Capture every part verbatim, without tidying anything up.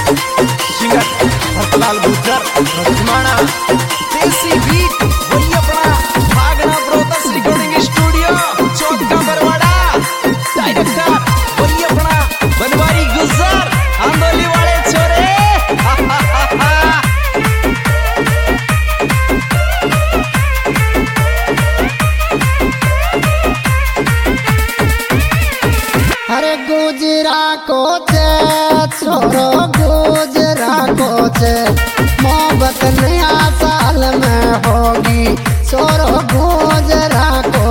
Singer Bharatlal Gurjar रजमाना देसी beat वही अपना भागना ब्रोदर्स रिकॉर्डिंग स्टूडियो चौक का बरवाड़ा डायरेक्टर वही अपना बनवारी गुर्जर आंदोली वाले छोरे अरे गुजरा को छोरो गुजरा को मोहब्बत नया साल में होगी छोरो गुजरा को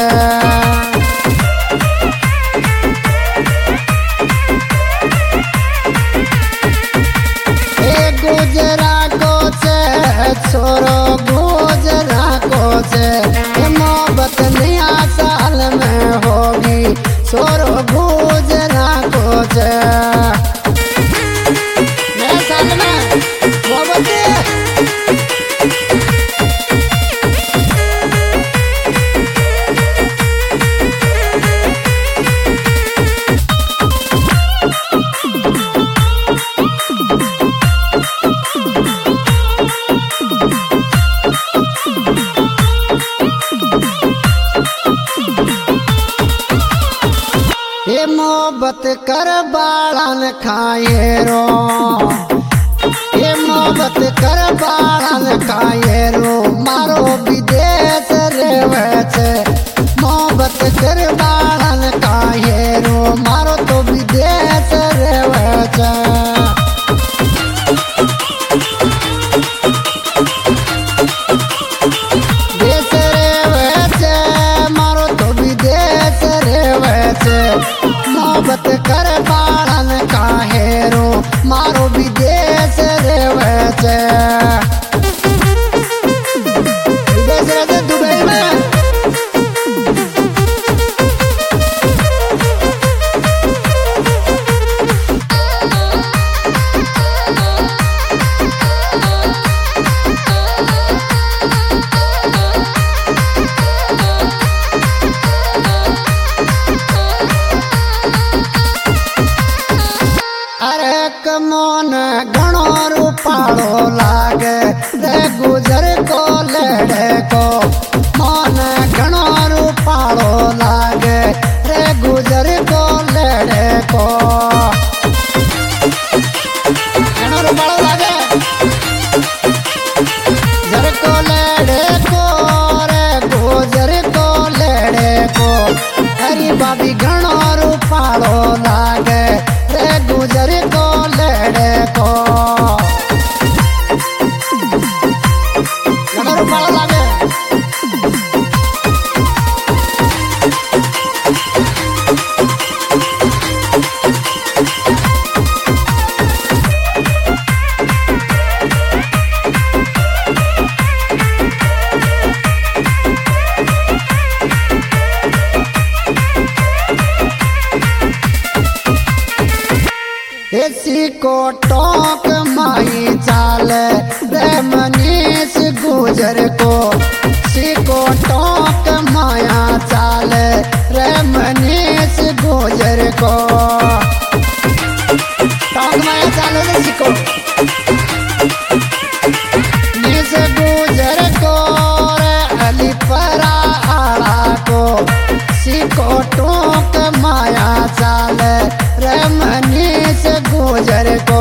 गुजरा को छोरो गुजरा को मोहब्बत नया साल में होगी छोरो गुजरा को नया साल में मोहब्बत ये मोहब्बत कर बालन खाए रो ये मोहब्बत कर बालन खाए रो मारो विदेश रेवे छे मोहब्बत कर बालन खाए रो मारो तो विदेश रेवे छे देश रेवे छे मारो तो विदेश रेवे छे मोहब्बत कर बालन काहे रो मारो विदेश रेवे छे विदेश रे दुबई में मन घणो रूपालो लागे रे गुजर को लेड़े को मन घणो रूपालो लागे रे गुजर को लेड़े को घणो रूपालो लागे जर को लेड़े को रे गुजर को लेड़े को हरी बाबी घणो रूपालो लागे रे गुजर को लेड़े को घणो रूपालो लागे ऐसी को टोक माई चाल रे मनीष गुजर को सी को टोक माया चाल रे मनीष गुजर को टोक माया चाल रे सीको मनीष गुजर को रे अली परा आड़ा को सी को टोक माया चाल रे मनीष गुजर को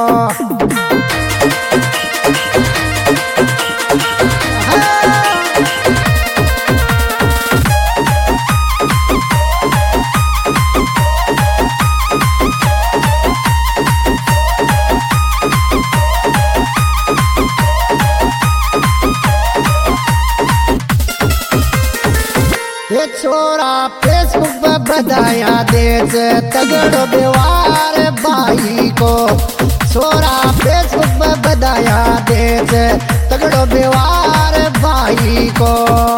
ये छोरा फेसबुक पे बधाया दे तगड़ो व्यवहार भाई को छोरा फेसबुक पे बधाया दे तगड़ो व्यवहार भाई को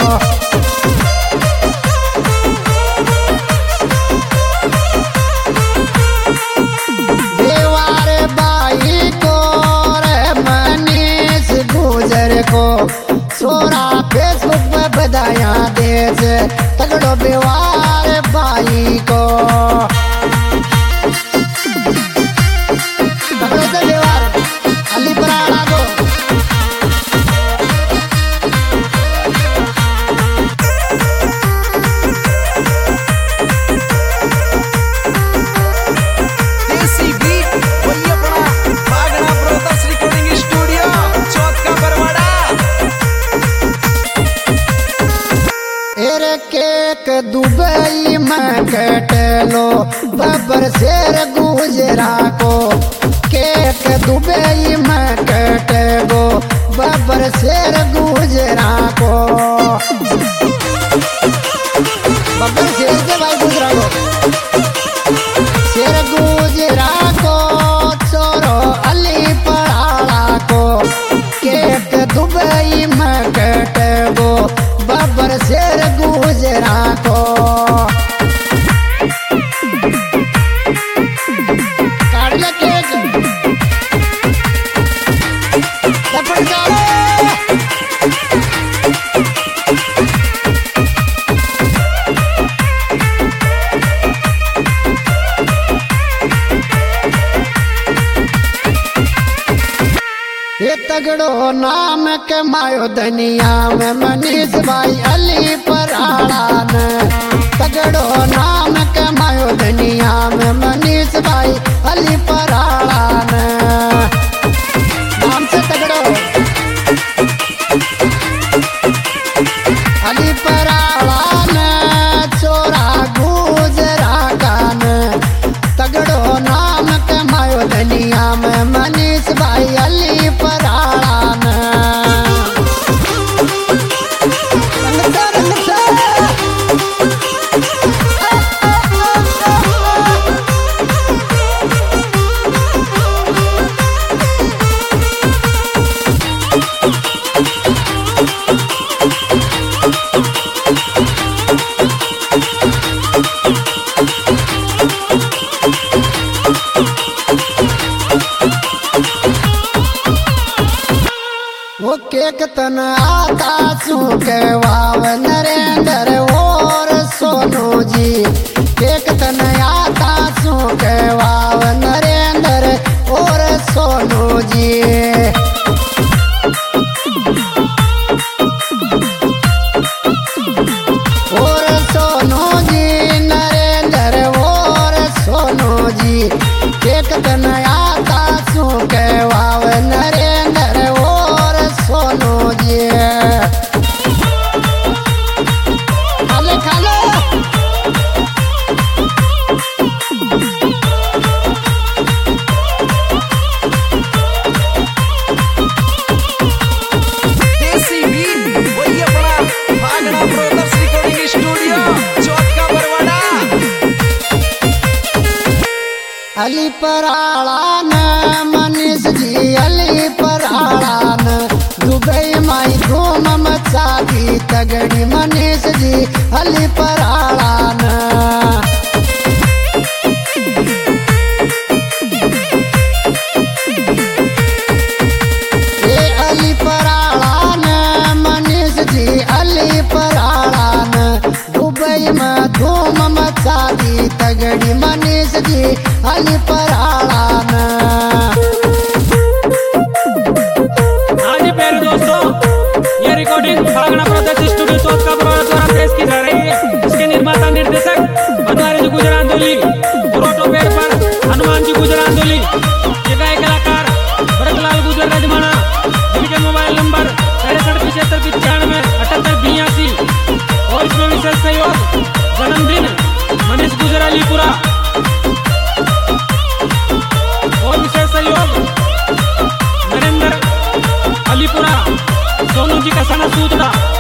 व्यवहार भाई को रे मनीष गुजर को छोरा फेसबुक पे बधाया दे तगड़ो व्यवहार भाई को तगड़ो दुबई में कटे गो बबर शेर गुजरा को बबर शेर के भाई गुजरा को शेर गुजरा को चोरो अली पहाड़ा को केक दुबई में कटे गो बबर शेर गुजरा को ये तगड़ो नाम के मायो दुनिया में मनीष भाई अली पराड़ा ने तगड़ो नाम के मायो दुनिया में मनीष भाई अली पराड़ा ने नाम से तगड़ो अली पराड़ा ने चोरा गुजरा का ने तगड़ो नाम के मायो दुनिया में मनीष भाई अली पराड़ा ने वो केक तन आता चूके वाव नरेंद्र और सोनू जी केक तन आता चूके वाव नरेंद्र और सोनू जी और सोनू जी नरेंद्र और सोनू जी केक तन आता चूके वाव नरेंद्र और सोनू जी खाले खाले देसी बीट वही अपना भागना ब्रदर्स रिकॉर्डिंग स्टूडियो चौक का बरवाड़ा। अली पराड़ा ने मनीष जी अली पराड़ा ने दुबई माई धूम मचा की तगड़ी मनीष जी अली पराड़ा ने ये अली पराड़ा ने मनीष जी अली पराड़ा ने दुबई में धूम मचा की तगड़ी मनीष जी अली पराड़ा ने ये रिकॉर्डिंग भागना ब्रदर्स स्टूडियो चौक का बरवाड़ा द्वारा पेश की जा रही है। इसके निर्माता निर्देशक बनवारी जी गुजरात दोली फोटो पेड़ पर हनुमान जी गुजरात दोली ये गाय कलाकार भरतलाल गुजर रजमाना जिनके मोबाइल नंबर तिरसठ पिछहत्तर पिचानवे अठहत्तर बयासी और इसमें विशेष सहयोग जन्मदिन मनीष गुजर अलीपुरा और विशेष सहयोग नरेंद्र अलीपुरा सोनू जी का सना सूत्रा